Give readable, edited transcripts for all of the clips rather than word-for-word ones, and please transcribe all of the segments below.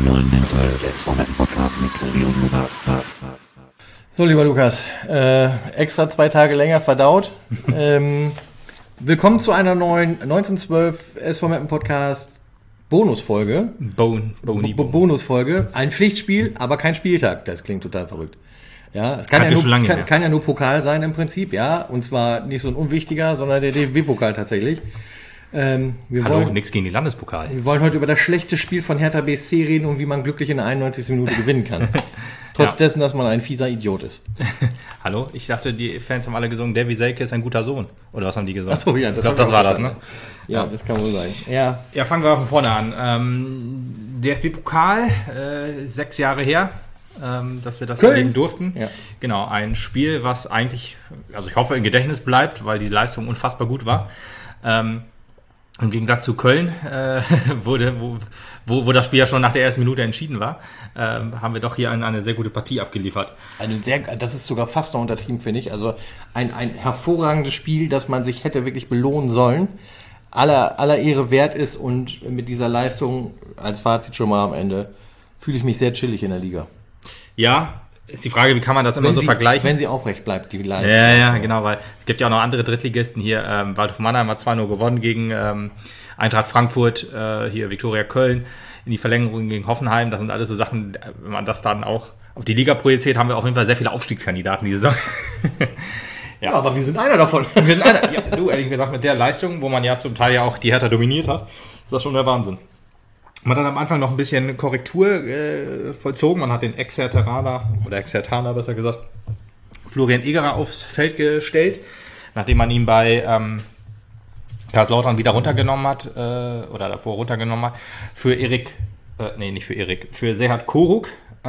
zum neuen Podcast mit Tobi und Lukas. So, lieber Lukas, extra 2 Tage länger verdaut. Willkommen zu einer neuen 1912 SV Meppen Podcast Bonusfolge. Bonusfolge. Ein Pflichtspiel, aber kein Spieltag. Das klingt total verrückt. Ja, es kann ja nur Pokal sein im Prinzip, ja. Und zwar nicht so ein unwichtiger, sondern der DFB-Pokal tatsächlich. Nichts gegen die Landespokal. Wir wollen heute über das schlechte Spiel von Hertha BSC reden und wie man glücklich in der 91. Minute gewinnen kann. Trotz dessen, dass man ein fieser Idiot ist. Hallo? Ich dachte, die Fans haben alle gesungen, Davy Selke ist ein guter Sohn. Oder was haben die gesungen? Achso, ja. Ich glaube, das war das, ne? Ja, das kann wohl sein. Ja, fangen wir von vorne an. DFB-Pokal, 6 Jahre her, dass wir das erleben durften. Ja. Genau, ein Spiel, was eigentlich, also ich hoffe, im Gedächtnis bleibt, weil die Leistung unfassbar gut war. Im Gegensatz zu Köln, wo das Spiel ja schon nach der ersten Minute entschieden war, haben wir doch hier eine sehr gute Partie abgeliefert. Das ist sogar fast noch untertrieben, finde ich. Also ein hervorragendes Spiel, das man sich hätte wirklich belohnen sollen, aller Ehre wert ist, und mit dieser Leistung als Fazit schon mal am Ende fühle ich mich sehr chillig in der Liga. Ja, ist die Frage, wie kann man das immer so vergleichen? Wenn sie aufrecht bleibt, die Leistung. Ja, genau, weil es gibt ja auch noch andere Drittligisten hier. Waldhof Mannheim hat 2-0 gewonnen gegen Eintracht Frankfurt, hier Viktoria Köln in die Verlängerung gegen Hoffenheim. Das sind alles so Sachen, wenn man das dann auch auf die Liga projiziert, haben wir auf jeden Fall sehr viele Aufstiegskandidaten diese Saison. Ja, aber wir sind einer davon. Ja, du, ehrlich gesagt, mit der Leistung, wo man ja zum Teil ja auch die Hertha dominiert hat, ist das schon der Wahnsinn. Man hat am Anfang noch ein bisschen Korrektur vollzogen. Man hat den Ex-Herthaner besser gesagt, Florian Egerer aufs Feld gestellt, nachdem man ihn bei Kaiserslautern wieder runtergenommen hat, oder davor runtergenommen hat, für Serhat Koruk.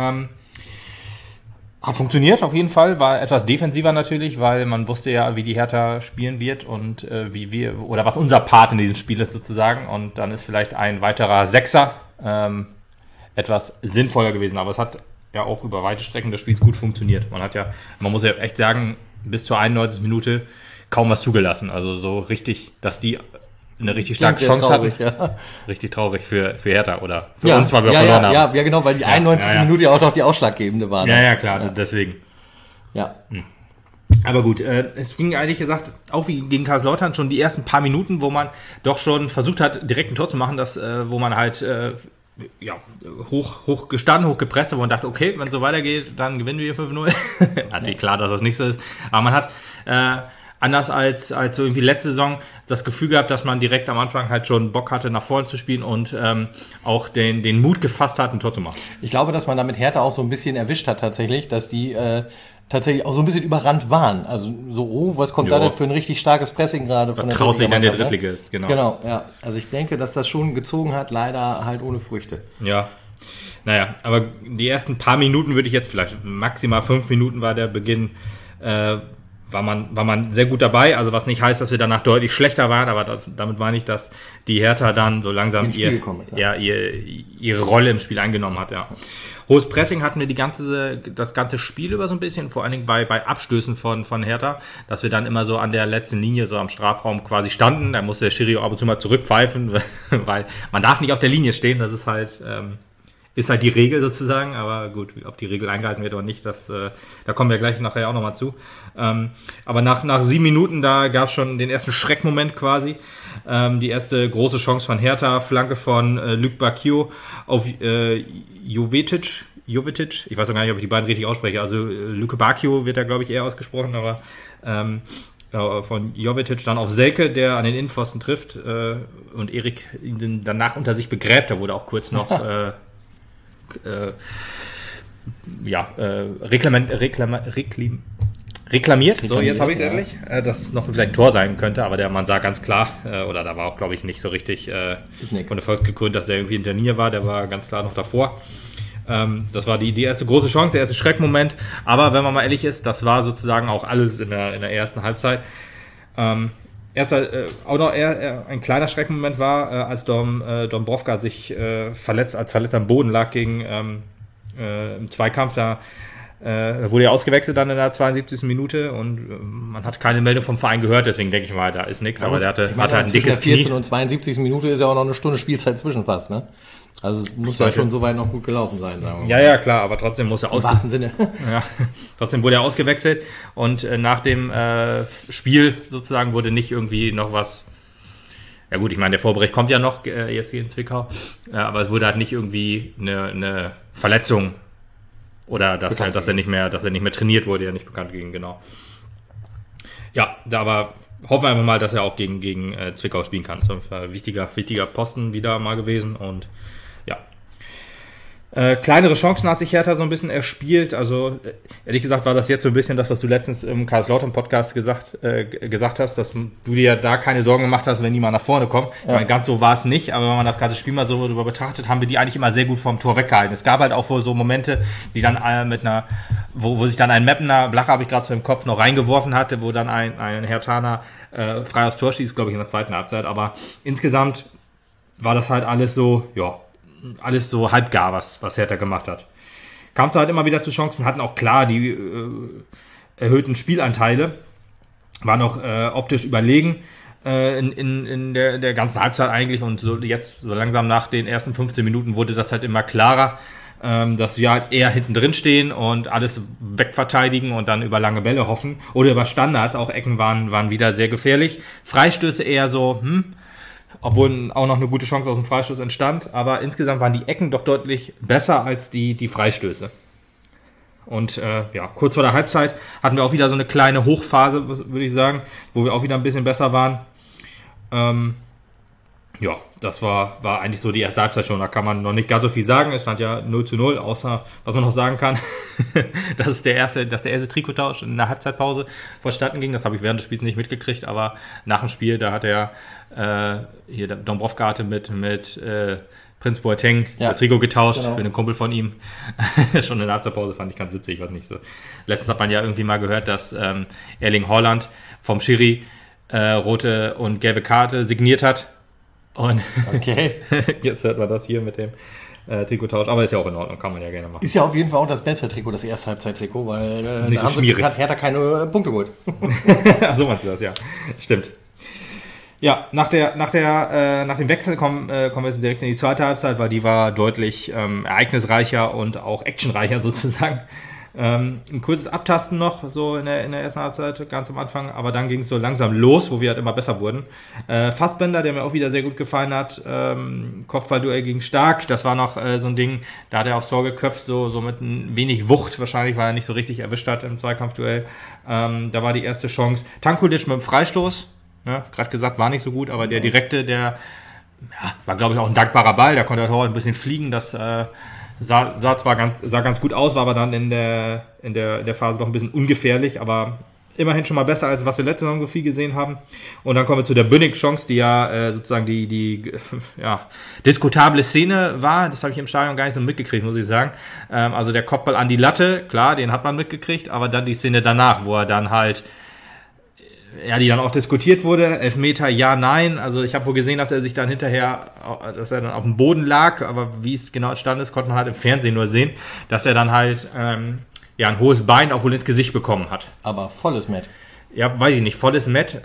Hat funktioniert auf jeden Fall, war etwas defensiver natürlich, weil man wusste ja, wie die Hertha spielen wird und was unser Part in diesem Spiel ist sozusagen, und dann ist vielleicht ein weiterer Sechser etwas sinnvoller gewesen, aber es hat ja auch über weite Strecken des Spiels gut funktioniert. Man muss ja echt sagen, bis zur 91. Minute kaum was zugelassen, also so richtig, dass die eine richtig starke Chance hatten. Ja. Richtig traurig für Hertha oder für uns, weil wir verloren haben. Ja, genau, weil die 91. Minute ja auch noch die ausschlaggebende war. Ja, klar, deswegen. Ja. Aber gut, es ging eigentlich gesagt, auch wie gegen Kaiserslautern schon die ersten paar Minuten, wo man doch schon versucht hat, direkt ein Tor zu machen, wo man halt hoch gestanden, hoch gepresst, wo man dachte, okay, wenn es so weitergeht, dann gewinnen wir 5-0. Natürlich klar, dass das nicht so ist. Aber man hat anders als so irgendwie letzte Saison das Gefühl gehabt, dass man direkt am Anfang halt schon Bock hatte, nach vorne zu spielen und auch den Mut gefasst hat, ein Tor zu machen. Ich glaube, dass man damit Hertha auch so ein bisschen erwischt hat tatsächlich, dass die tatsächlich auch so ein bisschen überrannt waren. Also so, was kommt da denn für ein richtig starkes Pressing gerade von der traut sich dann der Drittligist, genau. Genau, ja. Also ich denke, dass das schon gezogen hat, leider halt ohne Früchte. Ja. Naja, aber die ersten paar Minuten würde ich jetzt vielleicht, maximal 5 Minuten war der Beginn, war man sehr gut dabei, also was nicht heißt, dass wir danach deutlich schlechter waren, aber damit meine ich, dass die Hertha dann so langsam ihre Rolle im Spiel eingenommen hat, ja. Hohes Pressing hatten wir das ganze Spiel über so ein bisschen, vor allen Dingen bei Abstößen von Hertha, dass wir dann immer so an der letzten Linie, so am Strafraum quasi standen, da musste der Schiri ab und zu mal zurückpfeifen, weil man darf nicht auf der Linie stehen, das ist halt die Regel sozusagen, aber gut, ob die Regel eingehalten wird oder nicht, da kommen wir gleich nachher auch nochmal zu. Aber nach 7 Minuten, da gab es schon den ersten Schreckmoment quasi. Die erste große Chance von Hertha, Flanke von Luc Bacchio auf Jovetic. Ich weiß auch gar nicht, ob ich die beiden richtig ausspreche. Also Luc Bacchio wird da, glaube ich, eher ausgesprochen, aber von Jovetic dann auf Selke, der an den Innenpfosten trifft und Erik ihn danach unter sich begräbt. Da wurde auch kurz noch reklamiert. So, jetzt habe ich es endlich. Dass es noch vielleicht ein Tor sein könnte, aber man sah ganz klar, oder da war auch, glaube ich, nicht so richtig von der Volksgekrönt, dass der irgendwie hinter Nier war, der war ganz klar noch davor. Das war die erste große Chance, der erste Schreckmoment, aber wenn man mal ehrlich ist, das war sozusagen auch alles in der ersten Halbzeit. Auch noch ein kleiner Schreckmoment war, als Dombrovka sich als verletzt am Boden lag im Zweikampf, da wurde er ausgewechselt dann in der 72. Minute und man hat keine Meldung vom Verein gehört, deswegen denke ich mal, da ist nichts, aber der hatte halt ein dickes Knie. 14 und 72. Minute ist ja auch noch eine Stunde Spielzeit zwischen fast, ne? Also es muss ja schon soweit noch gut gelaufen sein, sagen wir mal. Ja, klar, aber trotzdem muss er ausgewechselt. Im wahrsten Sinne. Ja, trotzdem wurde er ausgewechselt und nach dem Spiel sozusagen wurde nicht irgendwie noch was. Ja gut, ich meine, der Vorbericht kommt ja noch jetzt hier in Zwickau, aber es wurde halt nicht irgendwie eine Verletzung oder dass er nicht mehr trainiert wurde, ja nicht bekannt gegeben, genau. Ja, aber hoffen wir einfach mal, dass er auch gegen Zwickau spielen kann. Das ist ein wichtiger Posten wieder mal gewesen und ja. Kleinere Chancen hat sich Hertha so ein bisschen erspielt. Also ehrlich gesagt war das jetzt so ein bisschen das, was du letztens im Kaiserslautern-Podcast gesagt hast, dass du dir da keine Sorgen gemacht hast, wenn die mal nach vorne kommen. Ja. Ich meine, ganz so war es nicht, aber wenn man das ganze Spiel mal so drüber betrachtet, haben wir die eigentlich immer sehr gut vom Tor weggehalten. Es gab halt auch wohl so Momente, die dann wo sich dann ein Meppener, Blacher habe ich gerade so im Kopf, noch reingeworfen hatte, wo dann ein Herthaner frei aufs Tor schießt, glaube ich, in der zweiten Halbzeit. Aber insgesamt war das halt alles so halbgar, was Hertha gemacht hat. Kam zwar halt immer wieder zu Chancen, hatten auch klar die erhöhten Spielanteile, waren auch optisch überlegen in der ganzen Halbzeit eigentlich und so langsam nach den ersten 15 Minuten wurde das halt immer klarer, dass wir halt eher hinten drin stehen und alles wegverteidigen und dann über lange Bälle hoffen oder über Standards, auch Ecken waren wieder sehr gefährlich. Freistöße eher so, obwohl auch noch eine gute Chance aus dem Freistoß entstand, aber insgesamt waren die Ecken doch deutlich besser als die Freistöße. Und kurz vor der Halbzeit hatten wir auch wieder so eine kleine Hochphase, würde ich sagen, wo wir auch wieder ein bisschen besser waren. Das war eigentlich so die erste Halbzeit schon, da kann man noch nicht ganz so viel sagen, es stand ja 0:0, außer, was man noch sagen kann, dass der erste Trikottausch in der Halbzeitpause vonstatten ging, das habe ich während des Spiels nicht mitgekriegt, aber nach dem Spiel, da hat er hier der Dombrovka hatte mit Prinz Boateng das Trikot getauscht, genau, für einen Kumpel von ihm. Schon in der Halbzeitpause fand ich ganz witzig, was nicht so. Letztens hat man ja irgendwie mal gehört, dass Erling Haaland vom Schiri rote und gelbe Karte signiert hat. Und okay. Jetzt hört man das hier mit dem Trikottausch, aber ist ja auch in Ordnung, kann man ja gerne machen. Ist ja auf jeden Fall auch das beste Trikot, das erste Halbzeit-Trikot, weil nicht so schwierig. Hat Hertha keine Punkte geholt. So meinst du das, ja. Stimmt. Ja, nach dem Wechsel kommen wir jetzt direkt in die zweite Halbzeit, weil die war deutlich ereignisreicher und auch actionreicher sozusagen. Ein kurzes Abtasten noch, so in der ersten Halbzeit, ganz am Anfang, aber dann ging es so langsam los, wo wir halt immer besser wurden. Fassbender, der mir auch wieder sehr gut gefallen hat, Kopfballduell gegen Stark, das war noch so ein Ding, da hat er aufs Tor geköpft, so mit ein wenig Wucht wahrscheinlich, weil er nicht so richtig erwischt hat im Zweikampfduell. Da war die erste Chance. Tankulic mit dem Freistoß, ne, gerade gesagt, war nicht so gut, aber der direkte, war glaube ich auch ein dankbarer Ball, da konnte der Torwart ein bisschen fliegen, das sah ganz gut aus, war aber dann in der Phase doch ein bisschen ungefährlich, aber immerhin schon mal besser, als was wir letzte Saison so viel gesehen haben. Und dann kommen wir zu der Bünnig-Chance, die sozusagen die diskutable Szene war. Das habe ich im Stadion gar nicht so mitgekriegt, muss ich sagen. Also der Kopfball an die Latte, klar, den hat man mitgekriegt, aber dann die Szene danach, wo er dann halt die dann auch diskutiert wurde, Elfmeter, ja, nein, also ich habe wohl gesehen, dass er sich dann hinterher, dass er dann auf dem Boden lag, aber wie es genau entstanden ist, konnte man halt im Fernsehen nur sehen, dass er dann halt ein hohes Bein auch wohl ins Gesicht bekommen hat. Aber volles Met. Ja, weiß ich nicht, volles Met.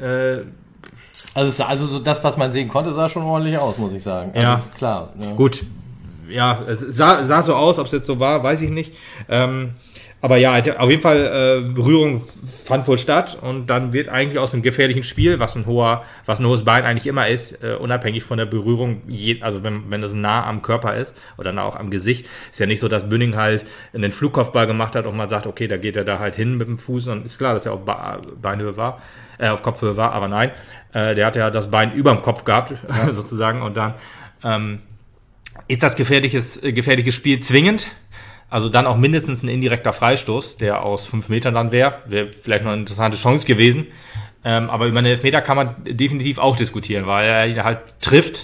Also so das, was man sehen konnte, sah schon ordentlich aus, muss ich sagen. Also, ja, klar. Ne? Gut, ja, es sah so aus, ob es jetzt so war, weiß ich nicht. Aber ja, auf jeden Fall Berührung fand wohl statt und dann wird eigentlich aus einem gefährlichen Spiel, was ein hohes Bein eigentlich immer ist, unabhängig von der Berührung, also wenn das nah am Körper ist oder nah auch am Gesicht, ist ja nicht so, dass Bünning halt einen Flugkopfball gemacht hat und man sagt, okay, da geht er da halt hin mit dem Fuß und ist klar, dass er auf Beinhöhe war, auf Kopfhöhe war, aber nein, der hat ja das Bein überm Kopf gehabt, sozusagen, und dann ist das gefährliches Spiel zwingend. Also dann auch mindestens ein indirekter Freistoß, der aus 5 Metern dann wäre vielleicht noch eine interessante Chance gewesen. Aber über einen Elfmeter kann man definitiv auch diskutieren, weil er ihn halt trifft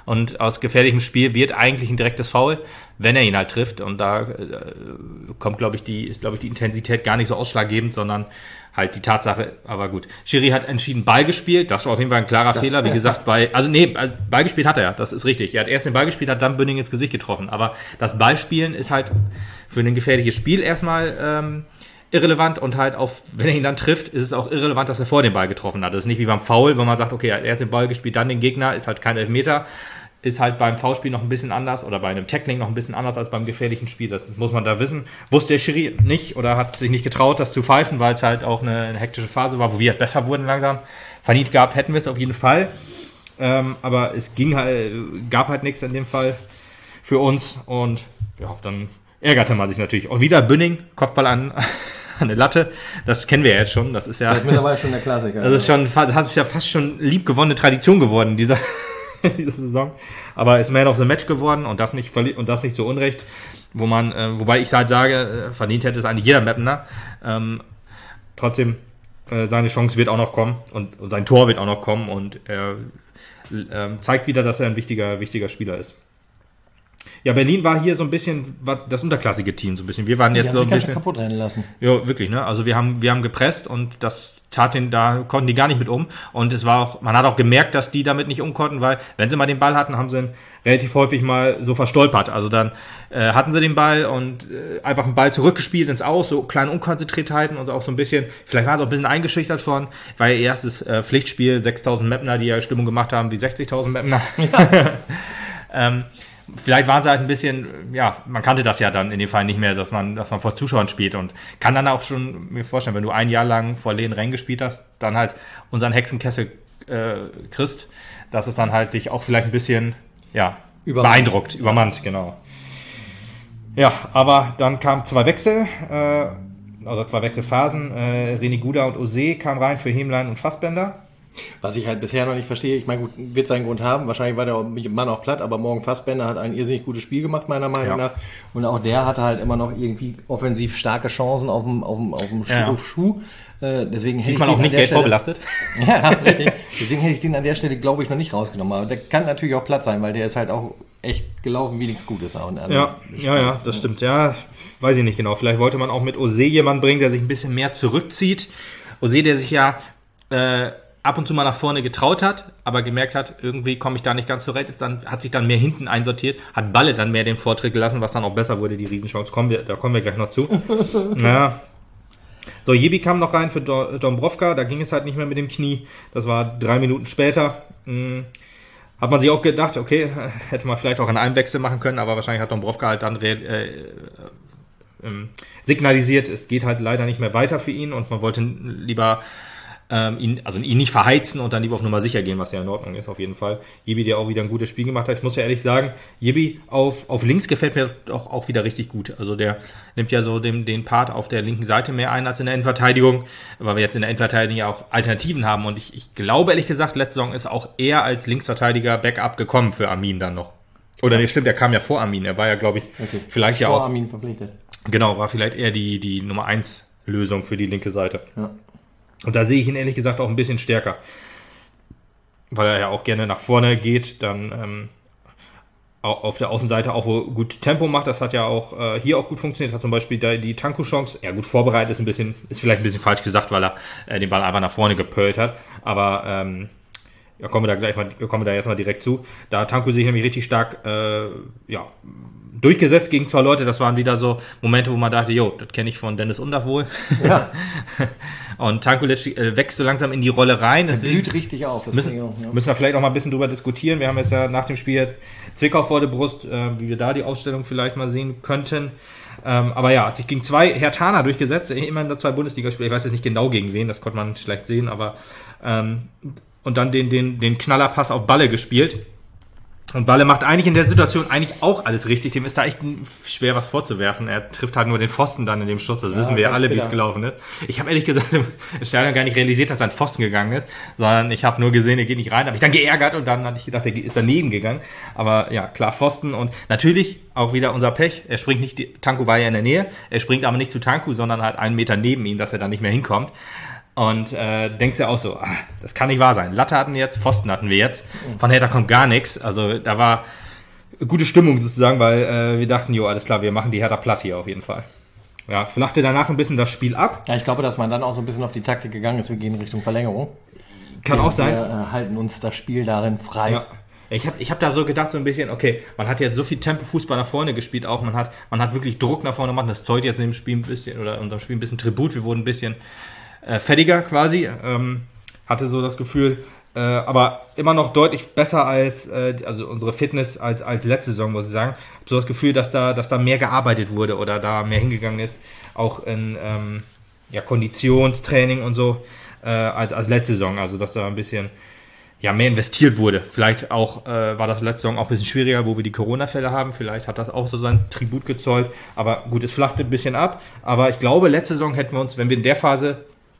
Und aus gefährlichem Spiel wird eigentlich ein direktes Foul, wenn er ihn halt trifft. Und da kommt, glaube ich, die Intensität gar nicht so ausschlaggebend, sondern halt die Tatsache, aber gut. Schiri hat entschieden Ball gespielt, das war auf jeden Fall ein klarer Fehler, wie gesagt, Ball gespielt hat er, das ist richtig. Er hat erst den Ball gespielt, hat dann Bünning ins Gesicht getroffen, aber das Ballspielen ist halt für ein gefährliches Spiel erstmal irrelevant und halt wenn er ihn dann trifft, ist es auch irrelevant, dass er vor den Ball getroffen hat. Das ist nicht wie beim Foul, wo man sagt, okay, er hat erst den Ball gespielt, dann den Gegner, ist halt kein Elfmeter. Ist halt beim Foulspiel noch ein bisschen anders oder bei einem Tackling noch ein bisschen anders als beim gefährlichen Spiel. Das muss man da wissen. Wusste der Schiri nicht oder hat sich nicht getraut, das zu pfeifen, weil es halt auch eine hektische Phase war, wo wir halt besser wurden langsam. Verniet gab, hätten wir es auf jeden Fall. Aber es gab halt nichts in dem Fall für uns und ja, dann ärgerte man sich natürlich. Und wieder Bünning, Kopfball an eine Latte. Das kennen wir ja jetzt schon. Das ist ja. Das ist mittlerweile schon der Klassiker. Das ist ja fast schon liebgewonnene Tradition geworden, diese Saison, aber ist Man of the Match geworden und das nicht zu Unrecht, wobei ich halt sage, verdient hätte es eigentlich jeder Mapner. Trotzdem, seine Chance wird auch noch kommen und sein Tor wird auch noch kommen und er zeigt wieder, dass er ein wichtiger Spieler ist. Ja, Berlin war hier so ein bisschen das unterklassige Team, so ein bisschen. Wir waren jetzt so ein bisschen kaputt rennen lassen. Ja, wirklich, ne? Also wir haben gepresst und das da konnten die gar nicht mit um. Und es war auch, man hat auch gemerkt, dass die damit nicht um konnten, weil wenn sie mal den Ball hatten, haben sie ihn relativ häufig mal so verstolpert. Also dann hatten sie den Ball und einfach einen Ball zurückgespielt ins Aus, so kleine Unkonzentriertheiten und auch so ein bisschen, vielleicht waren sie auch ein bisschen eingeschüchtert von, weil ihr erstes Pflichtspiel, 6.000 Mapner, die ja Stimmung gemacht haben wie 60.000 Mapner. Ja. Vielleicht waren sie halt ein bisschen, ja, man kannte das ja dann in dem Fall nicht mehr, dass man vor Zuschauern spielt und kann dann auch schon mir vorstellen, wenn du ein Jahr lang vor leeren Rängen gespielt hast, dann halt unseren Hexenkessel kriegst, dass es dann halt dich auch vielleicht ein bisschen, ja, beeindruckt, übermannt, genau. Ja, aber dann kamen zwei Wechselphasen, René Guda und Ose kamen rein für Hemlein und Fassbender. Was ich halt bisher noch nicht verstehe, ich meine, gut, wird seinen Grund haben, wahrscheinlich war der Mann auch platt, aber Morgan Fassbender hat ein irrsinnig gutes Spiel gemacht, meiner Meinung nach. Und auch der hatte halt immer noch irgendwie offensiv starke Chancen auf dem Schuh. Deswegen hätte ich auch nicht Geld vorbelastet. Ja, richtig. Deswegen hätte ich den an der Stelle, glaube ich, noch nicht rausgenommen. Aber der kann natürlich auch platt sein, weil der ist halt auch echt gelaufen wie nichts Gutes. Ja, das stimmt. Ja, weiß ich nicht genau. Vielleicht wollte man auch mit Ose jemanden bringen, der sich ein bisschen mehr zurückzieht. Ose, der sich ja ab und zu mal nach vorne getraut hat, aber gemerkt hat, irgendwie komme ich da nicht ganz zurecht, hat sich dann mehr hinten einsortiert, hat Balle dann mehr den Vortritt gelassen, was dann auch besser wurde, die Riesenchance. Da kommen wir gleich noch zu. Ja. So, Jebi kam noch rein für Dombrovka, da ging es halt nicht mehr mit dem Knie. Das war 3 Minuten später. Hat man sich auch gedacht, okay, hätte man vielleicht auch an einem Wechsel machen können, aber wahrscheinlich hat Dombrovka halt dann signalisiert, es geht halt leider nicht mehr weiter für ihn und man wollte lieber ihn nicht verheizen und dann lieber auf Nummer sicher gehen, was ja in Ordnung ist auf jeden Fall. Jebi, der auch wieder ein gutes Spiel gemacht hat. Ich muss ja ehrlich sagen, Jebi auf links gefällt mir doch auch wieder richtig gut. Also der nimmt ja so den Part auf der linken Seite mehr ein als in der Innenverteidigung, weil wir jetzt in der Innenverteidigung ja auch Alternativen haben und ich glaube ehrlich gesagt, letzte Saison ist auch er als Linksverteidiger Backup gekommen für Armin dann noch. Oder nee, stimmt, er kam ja vor Armin. Er war ja, glaube ich, vielleicht ja auch... Vor Armin verpflichtet. Genau, war vielleicht eher die Nummer 1 Lösung für die linke Seite. Ja. Und da sehe ich ihn ehrlich gesagt auch ein bisschen stärker. Weil er ja auch gerne nach vorne geht, dann auf der Außenseite auch gut Tempo macht. Das hat ja auch hier auch gut funktioniert. Hat zum Beispiel die Tanku-Chance, ja gut vorbereitet, ist vielleicht ein bisschen falsch gesagt, weil er den Ball einfach nach vorne gepölt hat. Aber kommen wir da jetzt mal direkt zu. Da hat Tanku sich nämlich richtig stark durchgesetzt gegen 2 Leute. Das waren wieder so Momente, wo man dachte, das kenne ich von Dennis Undaff wohl. Ja. Und Tankulic wächst so langsam in die Rolle rein. Das blüht richtig auf. Müssen wir vielleicht auch mal ein bisschen drüber diskutieren. Wir haben jetzt ja nach dem Spiel Zwickau vor der Brust, wie wir da die Ausstellung vielleicht mal sehen könnten. Aber ja, hat sich gegen 2 Herthaner durchgesetzt. Immerhin da 2 Bundesligaspieler. Ich weiß jetzt nicht genau gegen wen, das konnte man schlecht sehen, aber und dann den Knallerpass auf Balle gespielt. Und Balle macht eigentlich in der Situation eigentlich auch alles richtig. Dem ist da echt schwer was vorzuwerfen. Er trifft halt nur den Pfosten dann in dem Schuss. Das wissen wir ja alle, wie es gelaufen ist. Ich habe ehrlich gesagt im Stadion gar nicht realisiert, dass er an Pfosten gegangen ist, sondern ich habe nur gesehen, er geht nicht rein. Habe ich dann geärgert und dann hatte ich gedacht, er ist daneben gegangen. Aber ja, klar, Pfosten und natürlich auch wieder unser Pech. Er springt nicht, Tanku war ja in der Nähe. Er springt aber nicht zu Tanku, sondern halt 1 Meter neben ihm, dass er dann nicht mehr hinkommt. Und denkst ja auch so, das kann nicht wahr sein. Latte hatten wir jetzt, Pfosten hatten wir jetzt. Von Hertha kommt gar nichts. Also da war gute Stimmung sozusagen, weil wir dachten, alles klar, wir machen die Hertha platt hier auf jeden Fall. Ja, flachte danach ein bisschen das Spiel ab. Ja, ich glaube, dass man dann auch so ein bisschen auf die Taktik gegangen ist. Wir gehen Richtung Verlängerung. Kann auch sein. Wir halten uns das Spiel darin frei. Ja. Ich hab da so gedacht, so ein bisschen, okay, man hat jetzt so viel Tempo-Fußball nach vorne gespielt auch, man hat wirklich Druck nach vorne gemacht, das zeugt jetzt in dem Spiel ein bisschen, oder unserem Spiel ein bisschen Tribut, wir wurden ein bisschen fettiger quasi, hatte so das Gefühl, aber immer noch deutlich besser als, also unsere Fitness als letzte Saison, muss ich sagen. Hab so das Gefühl, dass da mehr gearbeitet wurde oder da mehr hingegangen ist, auch in Konditionstraining und so, als letzte Saison, also dass da ein bisschen mehr investiert wurde. Vielleicht auch war das letzte Saison auch ein bisschen schwieriger, wo wir die Corona-Fälle haben. Vielleicht hat das auch so sein Tribut gezollt. Aber gut, es flachte ein bisschen ab. Aber ich glaube, letzte Saison hätten wir uns, wenn wir in der Phase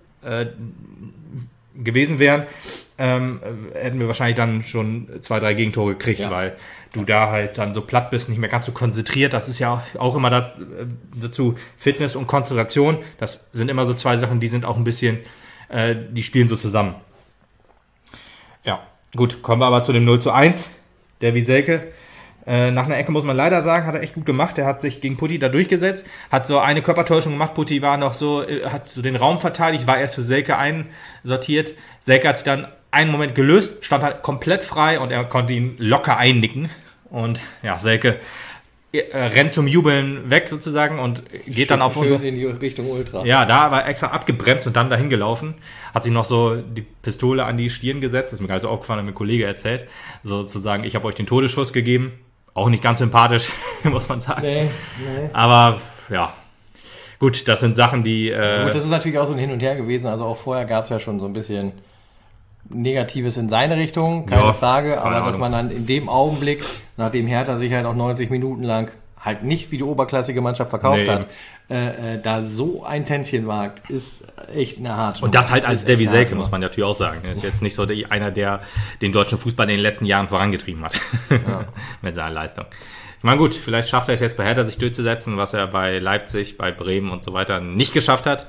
gewesen wären, hätten wir wahrscheinlich dann schon 2-3 Gegentore gekriegt, weil du da halt dann so platt bist, nicht mehr ganz so konzentriert. Das ist ja auch immer dazu Fitness und Konzentration. Das sind immer so zwei Sachen, die sind auch ein bisschen, die spielen so zusammen. Ja, gut, kommen wir aber zu dem 0:1. Der Wieselke, nach einer Ecke muss man leider sagen, hat er echt gut gemacht. Er hat sich gegen Putti da durchgesetzt, hat so eine Körpertäuschung gemacht. Putti war noch so, hat so den Raum verteidigt, war erst für Selke einsortiert. Selke hat sich dann einen Moment gelöst, stand halt komplett frei und er konnte ihn locker einnicken. Und ja, Selke rennt zum Jubeln weg sozusagen und geht dann auf in die Richtung Ultra. Ja, da war er extra abgebremst und dann dahin gelaufen. Hat sich noch so die Pistole an die Stirn gesetzt. Das ist mir gerade so aufgefallen, hat mir ein Kollege erzählt. Sozusagen, ich habe euch den Todesschuss gegeben. Auch nicht ganz sympathisch, muss man sagen. Nee. Aber ja, gut, das sind Sachen, die... Gut, das ist natürlich auch so ein Hin und Her gewesen. Also auch vorher gab es ja schon so ein bisschen Negatives in seine Richtung, keine Frage, aber dass man dann in dem Augenblick, nachdem Hertha sich halt auch 90 Minuten lang halt nicht wie die oberklassige Mannschaft verkauft hat, da so ein Tänzchen wagt, ist echt eine harte. Und das halt als der Wieselke, muss man natürlich auch sagen. Er ist jetzt nicht so einer, der den deutschen Fußball in den letzten Jahren vorangetrieben hat mit seiner Leistung. Ich meine, gut, vielleicht schafft er es jetzt bei Hertha sich durchzusetzen, was er bei Leipzig, bei Bremen und so weiter nicht geschafft hat.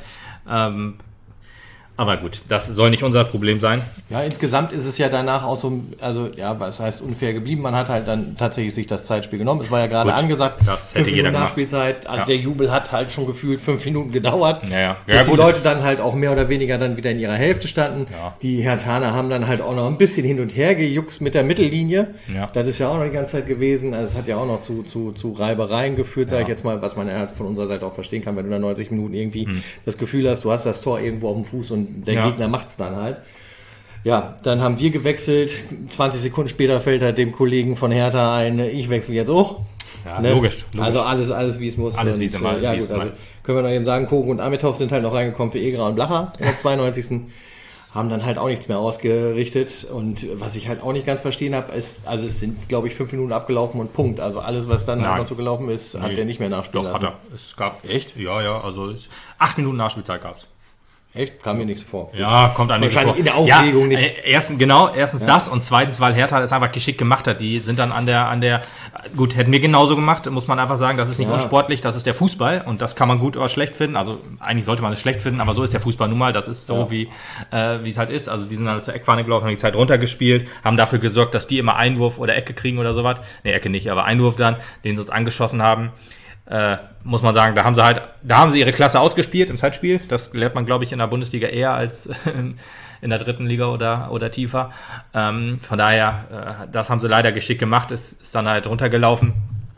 Aber gut, das soll nicht unser Problem sein. Ja, insgesamt ist es ja danach auch so, also ja, was heißt unfair geblieben. Man hat halt dann tatsächlich sich das Zeitspiel genommen. Es war ja gerade angesagt, das hätte jeder gemacht. Nachspielzeit. Also der Jubel hat halt schon gefühlt 5 Minuten gedauert. Ja, bis die Leute dann halt auch mehr oder weniger dann wieder in ihrer Hälfte standen. Ja. Die Herthaner haben dann halt auch noch ein bisschen hin und her gejuckst mit der Mittellinie. Ja. Das ist ja auch noch die ganze Zeit gewesen. Also es hat ja auch noch zu Reibereien geführt, sage ich jetzt mal, was man ja von unserer Seite auch verstehen kann, wenn du nach 90 Minuten irgendwie das Gefühl hast, du hast das Tor irgendwo auf dem Fuß und der Gegner macht's dann halt. Ja, dann haben wir gewechselt. 20 Sekunden später fällt halt dem Kollegen von Hertha ein, ich wechsle jetzt auch. Ja, logisch. Also alles wie es muss. Alles wie es immer ist. Können wir noch eben sagen, Koko und Amitov sind halt noch reingekommen für Egra und Blacher in der 92. Haben dann halt auch nichts mehr ausgerichtet. Und was ich halt auch nicht ganz verstehen habe, ist, also es sind, glaube ich, 5 Minuten abgelaufen und Punkt. Also alles, was dann noch so gelaufen ist, hat der nicht mehr nachspielen lassen. Doch, hat er. Es gab echt? Ja, also 8 Minuten Nachspielzeit gab es. Echt? Kam mir nicht so vor. Ja, kommt einem nicht so vor. In der Aufregung nicht. Erstens das und zweitens, weil Hertha das einfach geschickt gemacht hat. Die sind dann an der, gut, hätten wir genauso gemacht, muss man einfach sagen, das ist nicht unsportlich, das ist der Fußball und das kann man gut oder schlecht finden. Also eigentlich sollte man es schlecht finden, aber so ist der Fußball nun mal, das ist so wie es halt ist. Also die sind halt zur Eckfahne gelaufen, haben die Zeit runtergespielt, haben dafür gesorgt, dass die immer Einwurf oder Ecke kriegen oder sowas. Ne, Ecke nicht, aber Einwurf dann, den sie uns angeschossen haben. Muss man sagen, da haben sie ihre Klasse ausgespielt im Zeitspiel. Das lernt man, glaube ich, in der Bundesliga eher als in der 3. Liga oder tiefer. Von daher, das haben sie leider geschickt gemacht, ist dann halt runtergelaufen.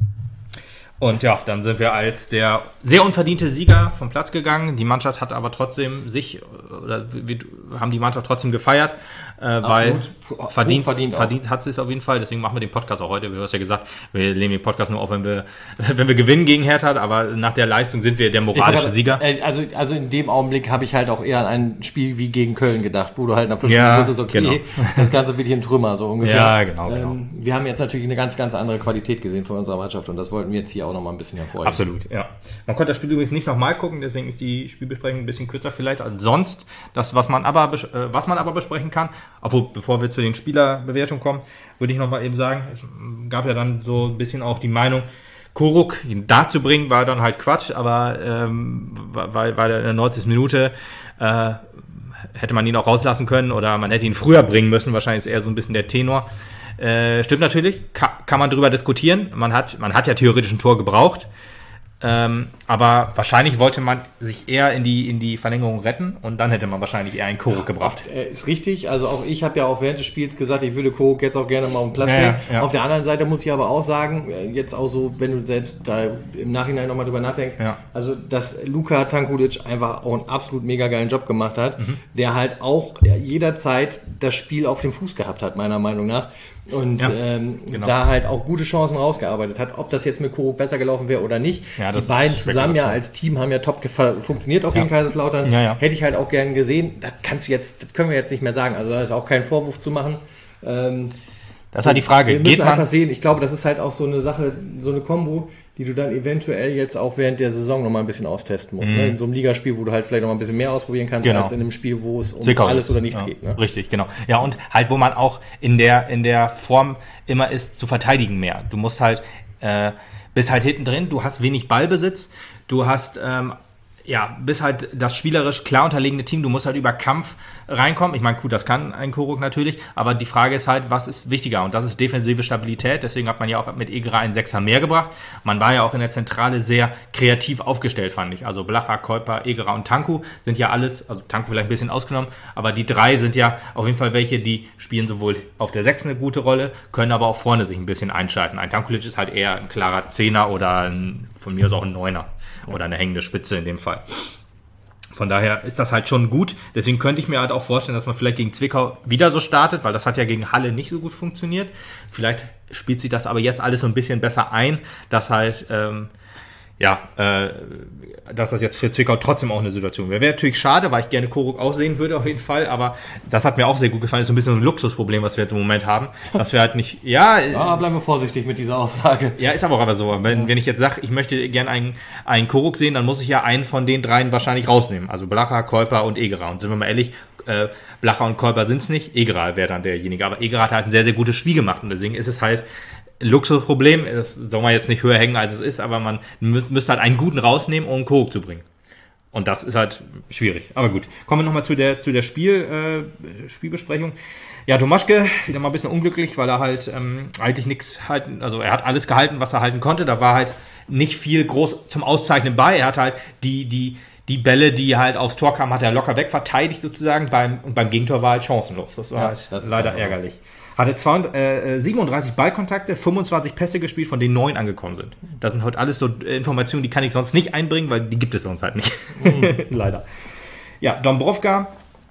Und ja, dann sind wir als der sehr unverdiente Sieger vom Platz gegangen. Die Mannschaft hat aber trotzdem wir haben die Mannschaft trotzdem gefeiert, weil verdient hat sie es auf jeden Fall. Deswegen machen wir den Podcast auch heute. Du hast ja gesagt, wir nehmen den Podcast nur auf, wenn wir gewinnen gegen Hertha. Aber nach der Leistung sind wir der moralische Sieger. Also in dem Augenblick habe ich halt auch eher an ein Spiel wie gegen Köln gedacht, wo du halt nach 5 Minuten wusstest, okay, genau. Das Ganze wird hier ein Trümmer, so ungefähr. Ja, genau. Wir haben jetzt natürlich eine ganz, ganz andere Qualität gesehen von unserer Mannschaft und das wollten wir jetzt hier auch noch mal ein bisschen hervorheben. Absolut, ja. Man konnte das Spiel übrigens nicht nochmal gucken, deswegen ist die Spielbesprechung ein bisschen kürzer vielleicht als sonst. Das, was man aber besprechen kann, obwohl, bevor wir zu den Spielerbewertungen kommen, würde ich nochmal eben sagen, es gab ja dann so ein bisschen auch die Meinung, Koruk ihn da zu bringen, war dann halt Quatsch, aber weil er in der 90. Minute hätte man ihn auch rauslassen können oder man hätte ihn früher bringen müssen. Wahrscheinlich ist eher so ein bisschen der Tenor. Stimmt natürlich, kann man drüber diskutieren. Man hat ja theoretisch ein Tor gebraucht. Aber wahrscheinlich wollte man sich eher in die Verlängerung retten und dann hätte man wahrscheinlich eher einen Koruk gebracht. Ist richtig, also auch ich habe ja auch während des Spiels gesagt, ich würde Koruk jetzt auch gerne mal auf dem Platz sehen. Ja. Auf der anderen Seite muss ich aber auch sagen, jetzt auch so, wenn du selbst da im Nachhinein nochmal drüber nachdenkst, also dass Luka Tankulic einfach auch einen absolut mega geilen Job gemacht hat, der halt auch jederzeit das Spiel auf dem Fuß gehabt hat, meiner Meinung nach. Und genau. Da halt auch gute Chancen rausgearbeitet hat. Ob das jetzt mit Koruk besser gelaufen wäre oder nicht. Ja, die beiden zusammen ja als Team haben ja top funktioniert, auch gegen Kaiserslautern. Ja. Hätte ich halt auch gern gesehen. Das können wir jetzt nicht mehr sagen. Also da ist auch kein Vorwurf zu machen. Das ist halt die Frage. Wir müssen einfach sehen. Ich glaube, das ist halt auch so eine Sache, so eine Kombo, die du dann eventuell jetzt auch während der Saison nochmal ein bisschen austesten musst. Ne? In so einem Ligaspiel, wo du halt vielleicht nochmal ein bisschen mehr ausprobieren kannst, als in einem Spiel, wo es um alles oder nichts geht. Ne? Richtig, genau. Ja, und halt, wo man auch in der Form immer ist, zu verteidigen mehr. Du musst halt, bist halt hinten drin, du hast wenig Ballbesitz, du hast, bist halt das spielerisch klar unterlegene Team, du musst halt über Kampf reinkommen. Ich meine, gut, das kann ein Koruk natürlich, aber die Frage ist halt, was ist wichtiger? Und das ist defensive Stabilität, deswegen hat man ja auch mit Egerer einen Sechser mehr gebracht. Man war ja auch in der Zentrale sehr kreativ aufgestellt, fand ich. Also Blacher, Keuper, Egerer und Tanku sind ja alles, also Tanku vielleicht ein bisschen ausgenommen, aber die drei sind ja auf jeden Fall welche, die spielen sowohl auf der Sechs eine gute Rolle, können aber auch vorne sich ein bisschen einschalten. Ein Tankulic ist halt eher ein klarer Zehner oder von mir aus auch ein Neuner oder eine hängende Spitze in dem Fall. Von daher ist das halt schon gut. Deswegen könnte ich mir halt auch vorstellen, dass man vielleicht gegen Zwickau wieder so startet, weil das hat ja gegen Halle nicht so gut funktioniert. Vielleicht spielt sich das aber jetzt alles so ein bisschen besser ein, dass halt, dass das jetzt für Zwickau trotzdem auch eine Situation wäre. Wäre natürlich schade, weil ich gerne Koruk auch sehen würde auf jeden Fall, aber das hat mir auch sehr gut gefallen. Das ist so ein bisschen so ein Luxusproblem, was wir jetzt im Moment haben, dass wir halt nicht, bleiben wir vorsichtig mit dieser Aussage. Ja, ist aber so. Wenn ich jetzt sage, ich möchte gerne einen Koruk sehen, dann muss ich ja einen von den dreien wahrscheinlich rausnehmen. Also Blacher, Keuper und Egerer. Und sind wir mal ehrlich, Blacher und Keuper sind es nicht, Egerer wäre dann derjenige. Aber Egerer hat halt ein sehr, sehr gutes Spiel gemacht und deswegen ist es halt Luxusproblem, das soll man jetzt nicht höher hängen, als es ist, aber man müsste halt einen guten rausnehmen, um einen Koruk zu bringen. Und das ist halt schwierig. Aber gut, kommen wir nochmal zu der Spielbesprechung. Ja, Tomaschke, wieder mal ein bisschen unglücklich, weil er halt eigentlich nichts halten, also er hat alles gehalten, was er halten konnte. Da war halt nicht viel groß zum Auszeichnen bei. Er hat halt die Bälle, die halt aufs Tor kamen, hat er locker wegverteidigt sozusagen. Beim Gegentor war halt chancenlos. Das war das leider ärgerlich. Hatte 37 Ballkontakte, 25 Pässe gespielt, von denen 9 angekommen sind. Das sind heute alles so Informationen, die kann ich sonst nicht einbringen, weil die gibt es sonst halt nicht. Leider. Ja, Dombrovka.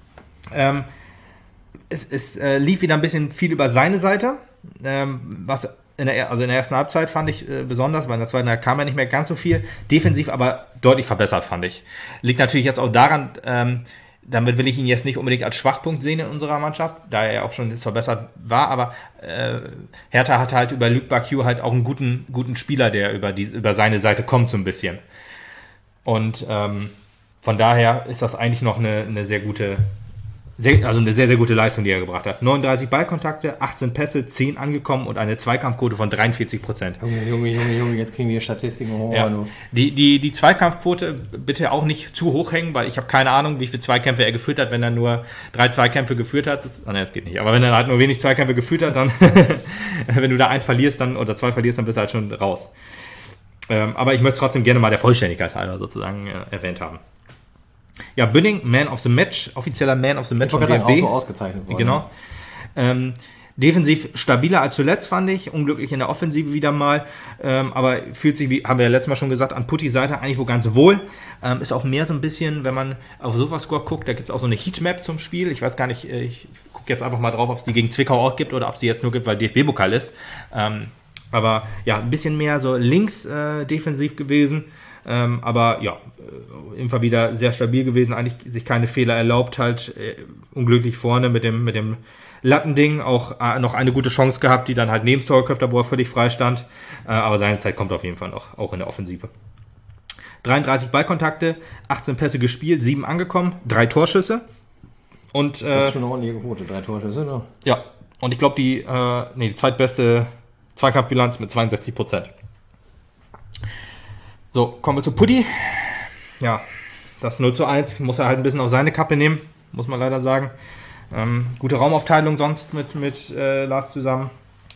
Es lief wieder ein bisschen viel über seine Seite, was in der ersten Halbzeit fand ich besonders, weil in der zweiten kam er nicht mehr ganz so viel. Defensiv aber deutlich verbessert, fand ich. Liegt natürlich jetzt auch daran, damit will ich ihn jetzt nicht unbedingt als Schwachpunkt sehen in unserer Mannschaft, da er auch schon verbessert war, aber Hertha hat halt über Luke Bacchio halt auch einen guten Spieler, der über seine Seite kommt so ein bisschen. Und von daher ist das eigentlich noch eine sehr gute, eine sehr, sehr gute Leistung, die er gebracht hat. 39 Ballkontakte, 18 Pässe, 10 angekommen und eine Zweikampfquote von 43%. Junge, jetzt kriegen wir Statistiken hoch. Ja. Die Zweikampfquote bitte auch nicht zu hoch hängen, weil ich habe keine Ahnung, wie viele Zweikämpfe er geführt hat, wenn er nur 3 Zweikämpfe geführt hat. Nein, das geht nicht. Aber wenn er halt nur wenig Zweikämpfe geführt hat, dann, wenn du da 1 verlierst oder 2 verlierst, dann bist du halt schon raus. Aber ich möchte es trotzdem gerne mal der Vollständigkeit halber sozusagen erwähnt haben. Ja, Bünding, Man of the Match, offizieller Man of the Match von DFB. Auch so ausgezeichnet worden. Genau. Defensiv stabiler als zuletzt, fand ich. Unglücklich in der Offensive wieder mal. Aber fühlt sich, wie haben wir ja letztes Mal schon gesagt, an Puttis Seite eigentlich wohl ganz wohl. Ist auch mehr so ein bisschen, wenn man auf Sofascore guckt, da gibt es auch so eine Heatmap zum Spiel. Ich weiß gar nicht, ich gucke jetzt einfach mal drauf, ob es die gegen Zwickau auch gibt oder ob sie jetzt nur gibt, weil DFB-Pokal ist. Aber ja, ein bisschen mehr so links defensiv gewesen. Aber ja, immer wieder sehr stabil gewesen, eigentlich sich keine Fehler erlaubt, halt unglücklich vorne mit dem Lattending, auch noch eine gute Chance gehabt, die dann halt neben das Tor geköpft hat, wo er völlig frei stand, aber seine Zeit kommt auf jeden Fall noch, auch in der Offensive. 33 Ballkontakte, 18 Pässe gespielt, 7 angekommen, 3 Torschüsse und das ist schon eine ordentliche Quote, 3 Torschüsse, ne? Ja, und ich glaube die zweitbeste Zweikampfbilanz mit 62%. So, kommen wir zu Putti. Ja, das 0:1 muss er halt ein bisschen auf seine Kappe nehmen. muss man leider sagen. Gute Raumaufteilung sonst mit Lars zusammen.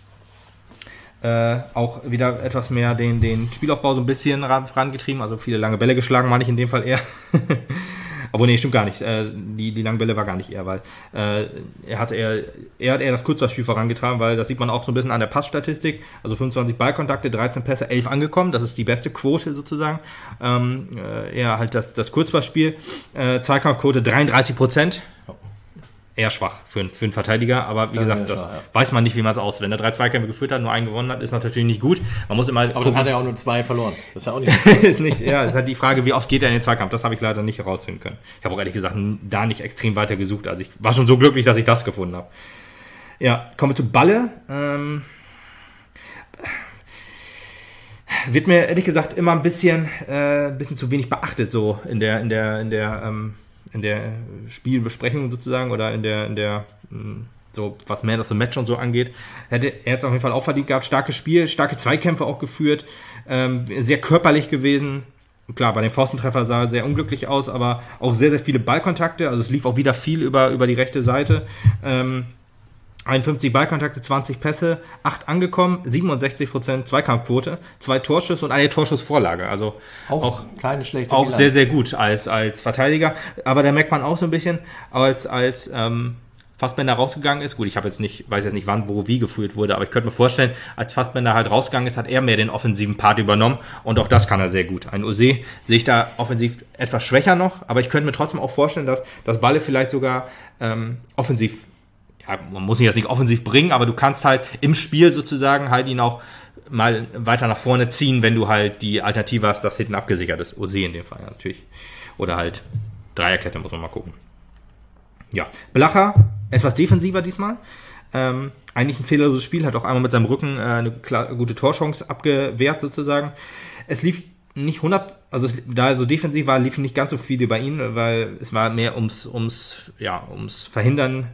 Auch wieder etwas mehr den Spielaufbau so ein bisschen vorangetrieben, also viele lange Bälle geschlagen, meine ich in dem Fall eher. Obwohl, nee, stimmt gar nicht. Die langen Bälle war gar nicht er, weil er hat eher das Kurzballspiel vorangetragen, weil das sieht man auch so ein bisschen an der Passstatistik. Also 25 Ballkontakte, 13 Pässe, 11 angekommen. Das ist die beste Quote sozusagen. Eher halt das Kurzballspiel. Zweikampfquote 33%. Eher schwach für einen Verteidiger, aber wie gesagt, das weiß man nicht, wie man es aus. Wenn er 3 Zweikämpfe geführt hat, nur einen gewonnen hat, ist natürlich nicht gut. Man muss immer. Aber dann hat er auch nur 2 verloren. Das ist ja auch nicht. Ist nicht. Ja, es ist halt die Frage, wie oft geht er in den Zweikampf. Das habe ich leider nicht herausfinden können. Ich habe auch ehrlich gesagt da nicht extrem weiter gesucht. Also ich war schon so glücklich, dass ich das gefunden habe. Ja, kommen wir zu Balle. Wird mir ehrlich gesagt immer ein bisschen zu wenig beachtet so in der Spielbesprechung sozusagen oder in der so was Man of the Match und so angeht. Er hat es auf jeden Fall auch verdient gehabt. Starkes Spiel, starke Zweikämpfe auch geführt, sehr körperlich gewesen. Klar, bei den Pfostentreffer sah er sehr unglücklich aus, aber auch sehr, sehr viele Ballkontakte. Also es lief auch wieder viel über die rechte Seite. 51 Ballkontakte, 20 Pässe, 8 angekommen, 67% Zweikampfquote, 2 Torschüsse und eine Torschussvorlage. Also auch keine schlechte auch Bilanz. Sehr, sehr gut als Verteidiger. Aber da merkt man auch so ein bisschen, als Fassbender rausgegangen ist. Gut, ich weiß jetzt nicht, wann, wo, wie geführt wurde, aber ich könnte mir vorstellen, als Fassbender halt rausgegangen ist, hat er mehr den offensiven Part übernommen und auch das kann er sehr gut. Ein Ose sehe ich da offensiv etwas schwächer noch, aber ich könnte mir trotzdem auch vorstellen, dass das Balle vielleicht sogar offensiv, ja, man muss ihn jetzt nicht offensiv bringen, aber du kannst halt im Spiel sozusagen halt ihn auch mal weiter nach vorne ziehen, wenn du halt die Alternative hast, das hinten abgesichert ist. Ose in dem Fall natürlich. Oder halt Dreierkette, muss man mal gucken. Ja, Blacher, etwas defensiver diesmal. Eigentlich ein fehlerloses Spiel, hat auch einmal mit seinem Rücken eine gute Torchance abgewehrt sozusagen. Es lief nicht 100, also da er so defensiv war, lief nicht ganz so viel über ihn, weil es war mehr ums Verhindern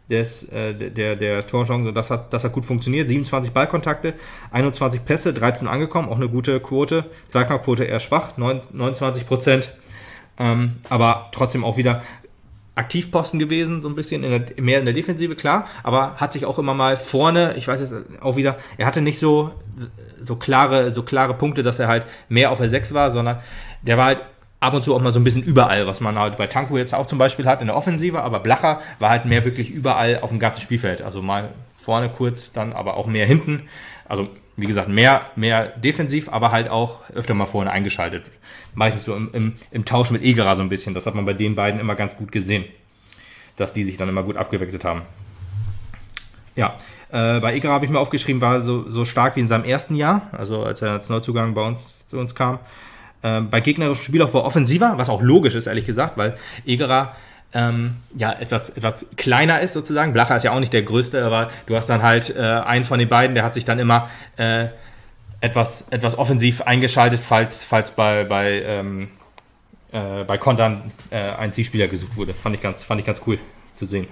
der Torchance, das hat gut funktioniert. 27 Ballkontakte, 21 Pässe, 13 angekommen, auch eine gute Quote. Zweikampfquote eher schwach, 29%, aber trotzdem auch wieder Aktivposten gewesen, so ein bisschen mehr in der Defensive, klar, aber hat sich auch immer mal vorne, ich weiß jetzt auch wieder, er hatte nicht so klare Punkte, dass er halt mehr auf der 6 war, sondern der war halt ab und zu auch mal so ein bisschen überall, was man halt bei Tanko jetzt auch zum Beispiel hat in der Offensive, aber Blacher war halt mehr wirklich überall auf dem ganzen Spielfeld, also mal vorne kurz, dann aber auch mehr hinten, also wie gesagt, mehr defensiv, aber halt auch öfter mal vorne eingeschaltet. Meistens so im Tausch mit Egerer so ein bisschen. Das hat man bei den beiden immer ganz gut gesehen, dass die sich dann immer gut abgewechselt haben. Ja, bei Egerer habe ich mir aufgeschrieben, war so stark wie in seinem ersten Jahr, also als er als Neuzugang zu uns kam. Bei gegnerischem Spielaufbau offensiver, was auch logisch ist, ehrlich gesagt, weil Egerer etwas kleiner ist sozusagen. Blacher ist ja auch nicht der Größte, aber du hast dann halt einen von den beiden, der hat sich dann immer etwas offensiv eingeschaltet, falls bei Kontern ein Zielspieler gesucht wurde. Fand ich ganz cool zu sehen.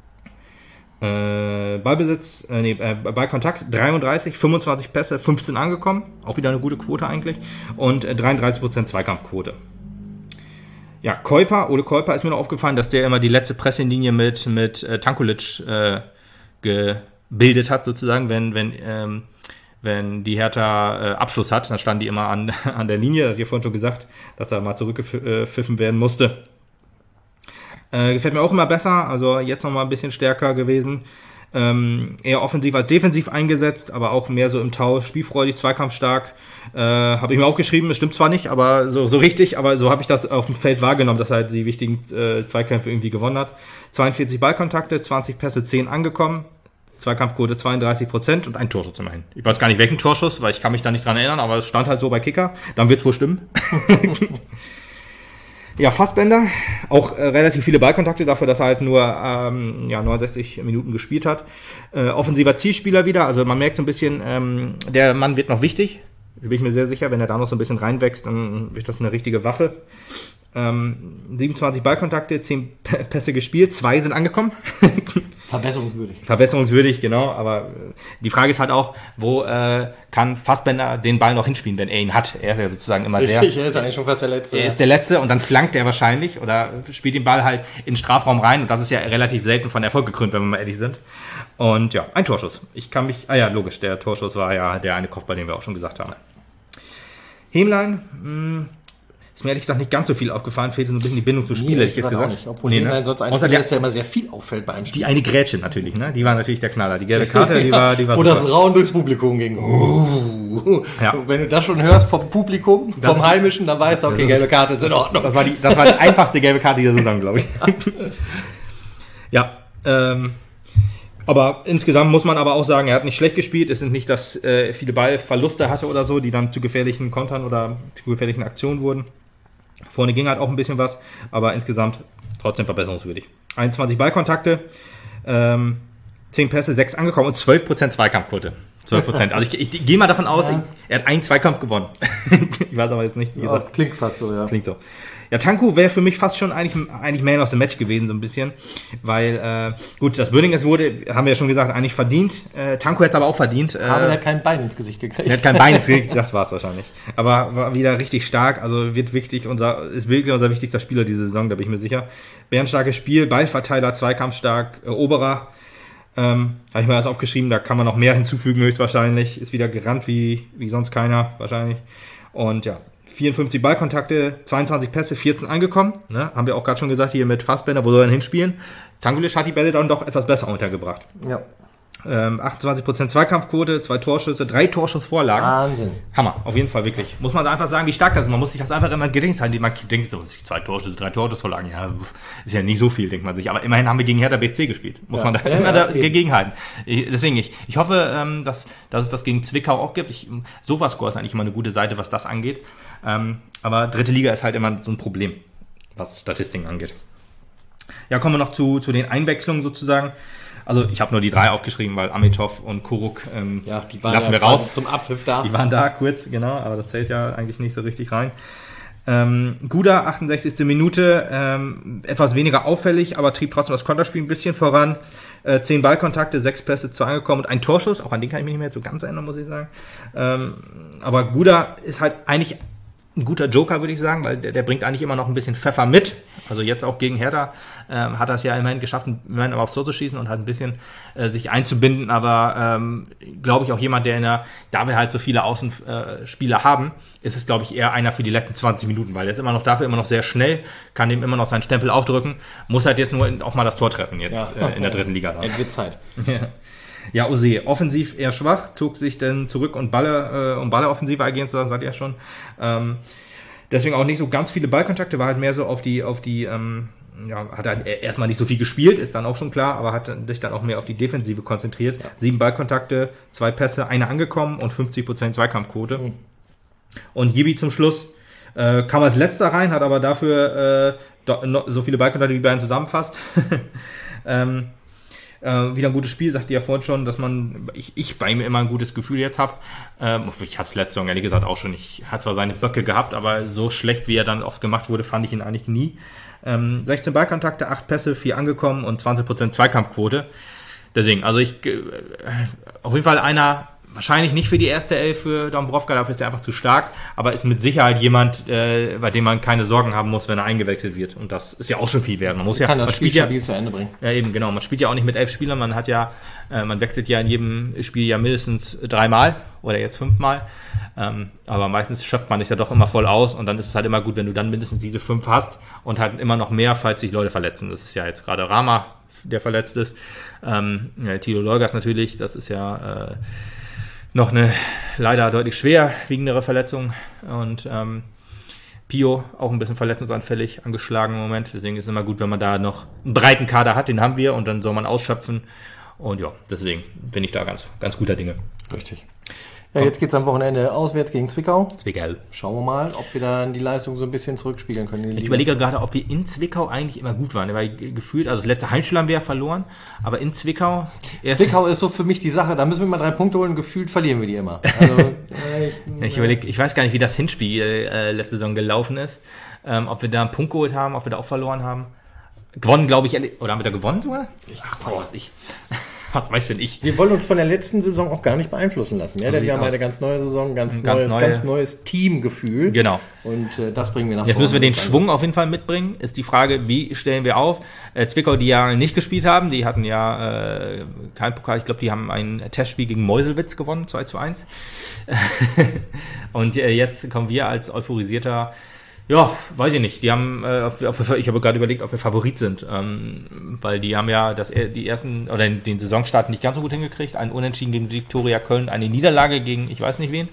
Ballkontakt 33, 25 Pässe, 15 angekommen, auch wieder eine gute Quote eigentlich und 33% Zweikampfquote. Ja, Ole Kuiper ist mir noch aufgefallen, dass der immer die letzte Presslinie mit Tankulic gebildet hat, sozusagen, wenn die Hertha Abschluss hat, dann standen die immer an der Linie, das hat ihr vorhin schon gesagt, dass da mal zurückgepfiffen werden musste. Gefällt mir auch immer besser, also jetzt nochmal ein bisschen stärker gewesen. Eher offensiv als defensiv eingesetzt, aber auch mehr so im Tausch, spielfreudig, zweikampfstark. Habe ich mir aufgeschrieben, es stimmt zwar nicht, aber so richtig, aber so habe ich das auf dem Feld wahrgenommen, dass er halt die wichtigen Zweikämpfe irgendwie gewonnen hat. 42 Ballkontakte, 20 Pässe, 10 angekommen, Zweikampfquote 32% und ein Torschuss immerhin. Ich weiß gar nicht, welchen Torschuss, weil ich kann mich da nicht dran erinnern, aber es stand halt so bei Kicker, dann wird's wohl stimmen. Ja, Fassbender, auch relativ viele Ballkontakte dafür, dass er halt nur 69 Minuten gespielt hat. Offensiver Zielspieler wieder, also man merkt so ein bisschen, der Mann wird noch wichtig. Da bin ich mir sehr sicher, wenn er da noch so ein bisschen reinwächst, dann wird das eine richtige Waffe. 27 Ballkontakte, 10 Pässe gespielt, 2 sind angekommen. Verbesserungswürdig, genau. Aber die Frage ist halt auch, wo kann Fassbender den Ball noch hinspielen, wenn er ihn hat? Er ist ja sozusagen immer Richtig, er ist eigentlich schon fast der Letzte. Er ist der Letzte und dann flankt er wahrscheinlich oder spielt den Ball halt in den Strafraum rein. Und das ist ja relativ selten von Erfolg gekrönt, wenn wir mal ehrlich sind. Und ja, ein Torschuss. Logisch, der Torschuss war ja der eine Kopfball, den wir auch schon gesagt haben. Hämlein, ist mir ehrlich gesagt nicht ganz so viel aufgefallen, fehlt so ein bisschen die Bindung zu Spiel, hätte ich jetzt gesagt. Nicht. Obwohl Hämlein sonst eigentlich ist ja immer sehr viel auffällt bei einem Spiel. Die eine Grätsche natürlich, ne? Die war natürlich der Knaller. Die gelbe Karte, die war super. Oder das Rauen durchs Publikum ging. Ja. Wenn du das schon hörst vom Publikum, vom Heimischen, dann weißt du, okay, gelbe Karte ist in Ordnung. Das war die einfachste gelbe Karte dieser Saison, glaube ich. Ja, aber insgesamt muss man aber auch sagen, er hat nicht schlecht gespielt. Es sind nicht, dass viele Ballverluste hatte oder so, die dann zu gefährlichen Kontern oder zu gefährlichen Aktionen wurden. Vorne ging halt auch ein bisschen was, aber insgesamt trotzdem verbesserungswürdig. 21 Ballkontakte, 10 Pässe, 6 angekommen und 12% Zweikampfquote. 12%. Also ich gehe mal davon aus, er hat einen Zweikampf gewonnen. Ich weiß aber jetzt nicht, wie gesagt. Klingt fast so, ja. Klingt so. Ja, Tanku wäre für mich fast schon eigentlich Man of the Match gewesen, so ein bisschen. Weil, gut, das Böning haben wir ja schon gesagt, eigentlich verdient. Tanku hätte es aber auch verdient. Aber er hat kein Bein ins Gesicht gekriegt. Er hat kein Bein ins Gesicht, das war's wahrscheinlich. Aber war wieder richtig stark, also ist wirklich unser wichtigster Spieler diese Saison, da bin ich mir sicher. Bärenstarkes Spiel, Ballverteiler, Zweikampfstark, Eroberer. Habe ich mir das aufgeschrieben, da kann man noch mehr hinzufügen höchstwahrscheinlich. Ist wieder gerannt wie sonst keiner wahrscheinlich. Und ja, 54 Ballkontakte, 22 Pässe, 14 angekommen. Ne? Haben wir auch gerade schon gesagt, hier mit Fassbender, wo soll er denn hinspielen? Tangulic hat die Bälle dann doch etwas besser untergebracht. Ja. 28% Zweikampfquote, 2 Torschüsse, 3 Torschussvorlagen. Wahnsinn. Hammer, auf jeden Fall, wirklich. Muss man einfach sagen, wie stark das ist. Man muss sich das einfach immer ins Gedächtnis halten. Man denkt so, 2 Torschüsse, 3 Torschussvorlagen, ja, ist ja nicht so viel, denkt man sich. Aber immerhin haben wir gegen Hertha BSC gespielt. Muss man da immer dagegen halten. Deswegen, ich hoffe, dass es das gegen Zwickau auch gibt. Sofascore ist eigentlich immer eine gute Seite, was das angeht. Aber dritte Liga ist halt immer so ein Problem, was Statistiken angeht. Ja, kommen wir noch zu den Einwechslungen sozusagen. Also ich habe nur die 3 aufgeschrieben, weil Amitov und Kuruk die waren lassen wir raus. Zum Abpfiff da. Die waren da kurz, genau, aber das zählt ja eigentlich nicht so richtig rein. Guda, 68. Minute, etwas weniger auffällig, aber trieb trotzdem das Konterspiel ein bisschen voran. 10 Ballkontakte, 6 Pässe, 2 angekommen und ein Torschuss. Auch an den kann ich mich nicht mehr so ganz erinnern, muss ich sagen. Aber Guda ist halt eigentlich ein guter Joker, würde ich sagen, weil der bringt eigentlich immer noch ein bisschen Pfeffer mit. Also jetzt auch gegen Hertha hat er es ja immerhin geschafft, immerhin aufs Tor zu schießen und hat ein bisschen sich einzubinden. Aber glaube ich auch jemand, da wir halt so viele Außenspieler haben, ist es, glaube ich, eher einer für die letzten 20 Minuten, weil der ist immer noch sehr schnell, kann dem immer noch seinen Stempel aufdrücken, muss halt jetzt nur auch mal das Tor treffen jetzt in der dritten Liga. Es wird Zeit. Ja, Ose, offensiv eher schwach, zog sich dann zurück und Balle offensiv agieren zu lassen, sagt er schon. Deswegen auch nicht so ganz viele Ballkontakte, war halt mehr so auf die hat halt erstmal nicht so viel gespielt, ist dann auch schon klar, aber hat sich dann auch mehr auf die Defensive konzentriert. 7 Ballkontakte, 2 Pässe, 1 angekommen und 50% Zweikampfquote. Und Jibi zum Schluss kam als letzter rein, hat aber dafür so viele Ballkontakte wie Bayern zusammenfasst. Wieder ein gutes Spiel, sagte ja vorhin schon, dass ich bei ihm immer ein gutes Gefühl jetzt habe. Ich hatte es letzte Saison ehrlich gesagt auch schon. Ich hatte zwar seine Böcke gehabt, aber so schlecht, wie er dann oft gemacht wurde, fand ich ihn eigentlich nie. 16 Ballkontakte, 8 Pässe, 4 angekommen und 20% Zweikampfquote. Deswegen, also auf jeden Fall einer, wahrscheinlich nicht für die erste Elf für Dombrovka, dafür ist er einfach zu stark, aber ist mit Sicherheit jemand, bei dem man keine Sorgen haben muss, wenn er eingewechselt wird. Und das ist ja auch schon viel wert. Man Spiel stabil zu Ende bringen. Ja, eben, genau. Man spielt ja auch nicht mit 11 Spielern, man wechselt ja in jedem Spiel ja mindestens 3-mal oder jetzt 5-mal. Aber meistens schöpft man es ja doch immer voll aus und dann ist es halt immer gut, wenn du dann mindestens diese 5 hast und halt immer noch mehr, falls sich Leute verletzen. Das ist ja jetzt gerade Rama, der verletzt ist. Tilo Leugas natürlich, das ist ja noch eine leider deutlich schwerwiegendere Verletzung und Pio auch ein bisschen verletzungsanfällig, angeschlagen im Moment. Deswegen ist es immer gut, wenn man da noch einen breiten Kader hat, den haben wir und dann soll man ausschöpfen. Und ja, deswegen bin ich da ganz, ganz guter Dinge. Richtig. Ja, jetzt geht's am Wochenende auswärts gegen Zwickau. Zwickau. Schauen wir mal, ob wir dann die Leistung so ein bisschen zurückspiegeln können. Ich überlege gerade, ob wir in Zwickau eigentlich immer gut waren. Weil gefühlt, also das letzte Heimspiel haben wir ja verloren, aber in Zwickau... Zwickau ist so für mich die Sache, da müssen wir mal 3 Punkte holen, gefühlt verlieren wir die immer. Also, ich weiß gar nicht, wie das Hinspiel letzte Saison gelaufen ist. ob wir da einen Punkt geholt haben, ob wir da auch verloren haben. Gewonnen, glaube ich, oder haben wir da gewonnen sogar? Ach, was weiß ich. Was weiß denn ich? Wir wollen uns von der letzten Saison auch gar nicht beeinflussen lassen. Ja, denn wir haben eine ganz neue Saison, ganz neues Teamgefühl. Genau. Und das bringen wir nach vorne. Jetzt müssen wir den Schwung auf jeden Fall mitbringen. Ist die Frage, wie stellen wir auf? Zwickau, die ja nicht gespielt haben, die hatten ja kein Pokal. Ich glaube, die haben ein Testspiel gegen Meuselwitz gewonnen, 2-1. Und jetzt kommen wir als euphorisierter. Ja, weiß ich nicht. Die haben, ich habe gerade überlegt, ob wir Favorit sind, weil die haben ja die ersten oder den Saisonstart nicht ganz so gut hingekriegt. Ein Unentschieden gegen Viktoria Köln, eine Niederlage gegen ich weiß nicht wen.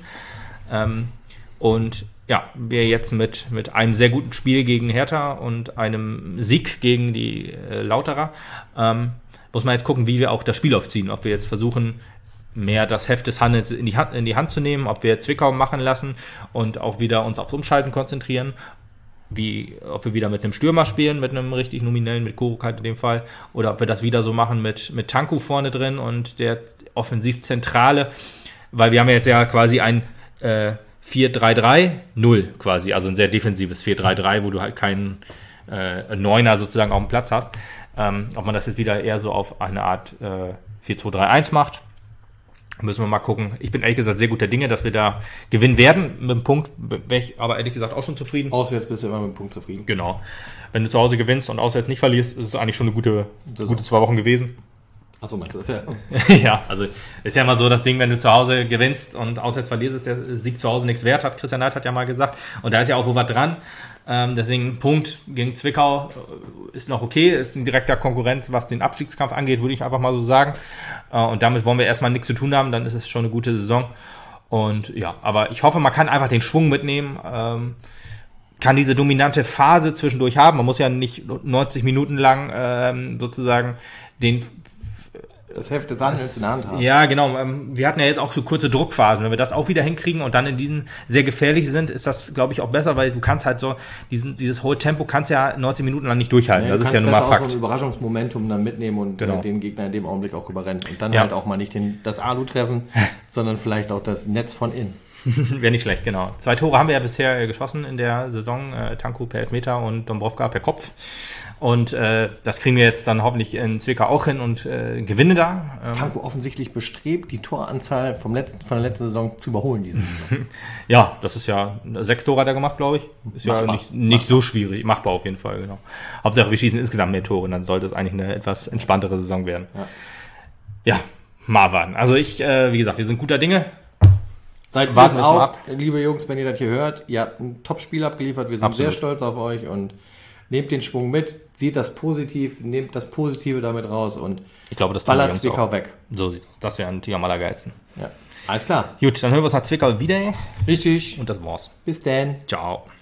Und ja, wir jetzt mit einem sehr guten Spiel gegen Hertha und einem Sieg gegen die Lauterer, muss man jetzt gucken, wie wir auch das Spiel aufziehen. Ob wir jetzt versuchen, mehr das Heft des Handelns in die Hand zu nehmen, ob wir Zwickau machen lassen und auch wieder uns aufs Umschalten konzentrieren, ob wir wieder mit einem Stürmer spielen, mit einem richtig nominellen, mit Korukait in dem Fall, oder ob wir das wieder so machen mit Tanku vorne drin und der Offensivzentrale, weil wir haben ja jetzt ja quasi ein 4-3-3-0 quasi, also ein sehr defensives 4-3-3, wo du halt keinen Neuner sozusagen auf dem Platz hast. Ob man das jetzt wieder eher so auf eine Art 4-2-3-1 macht, müssen wir mal gucken. Ich bin ehrlich gesagt sehr guter Dinge, dass wir da gewinnen werden. Mit dem Punkt wäre ich aber ehrlich gesagt auch schon zufrieden. Auswärts bist du immer mit dem Punkt zufrieden. Genau. Wenn du zu Hause gewinnst und auswärts nicht verlierst, ist es eigentlich schon eine gute 2 Wochen gewesen. Achso, meinst du das ja? Ja, also ist ja immer so das Ding, wenn du zu Hause gewinnst und auswärts verlierst, ist der Sieg zu Hause nichts wert, hat Christian Neidhardt ja mal gesagt. Und da ist ja auch wo was dran. Deswegen Punkt gegen Zwickau ist noch okay, ist ein direkter Konkurrenz, was den Abstiegskampf angeht, würde ich einfach mal so sagen. Und damit wollen wir erstmal nichts zu tun haben, dann ist es schon eine gute Saison. Und ja, aber ich hoffe, man kann einfach den Schwung mitnehmen, kann diese dominante Phase zwischendurch haben. Man muss ja nicht 90 Minuten lang sozusagen das Heft des Handelns in der Hand haben. Ja, genau. Wir hatten ja jetzt auch so kurze Druckphasen. Wenn wir das auch wieder hinkriegen und dann in diesen sehr gefährlich sind, ist das, glaube ich, auch besser, weil du kannst halt so dieses hohe Tempo kannst ja 90 Minuten lang nicht durchhalten. Ja, das ist ja nun mal Fakt. Du kannst so ein Überraschungsmomentum dann mitnehmen und den Gegner in dem Augenblick auch überrennen. Und dann halt auch mal nicht das Alu treffen, sondern vielleicht auch das Netz von innen. Wäre nicht schlecht, genau. 2 Tore haben wir ja bisher geschossen in der Saison. Tanku per Elfmeter und Dombrovka per Kopf. Und das kriegen wir jetzt dann hoffentlich in Zwickau auch hin und gewinnen da. Tanku offensichtlich bestrebt, die Toranzahl von der letzten Saison zu überholen, diese Saison. Ja, das ist ja 6 Tore hat er gemacht, glaube ich. Ist machbar. Ja nicht so schwierig. Machbar auf jeden Fall, genau. Hauptsache, wir schießen insgesamt mehr Tore, dann sollte es eigentlich eine etwas entspanntere Saison werden. Ja, Marwan. Also wie gesagt, wir sind guter Dinge. Seid warten wir auf, liebe Jungs, wenn ihr das hier hört. Ihr habt ein Top-Spiel abgeliefert. Wir sind sehr stolz auf euch und nehmt den Schwung mit, seht das positiv, nehmt das Positive damit raus und ich glaube, das ballert Zwickau weg. So sieht es. Das wäre natürlich am allergeilsten. Ja, alles klar. Gut, dann hören wir uns nach Zwickau wieder. Richtig. Und das war's. Bis dann. Ciao.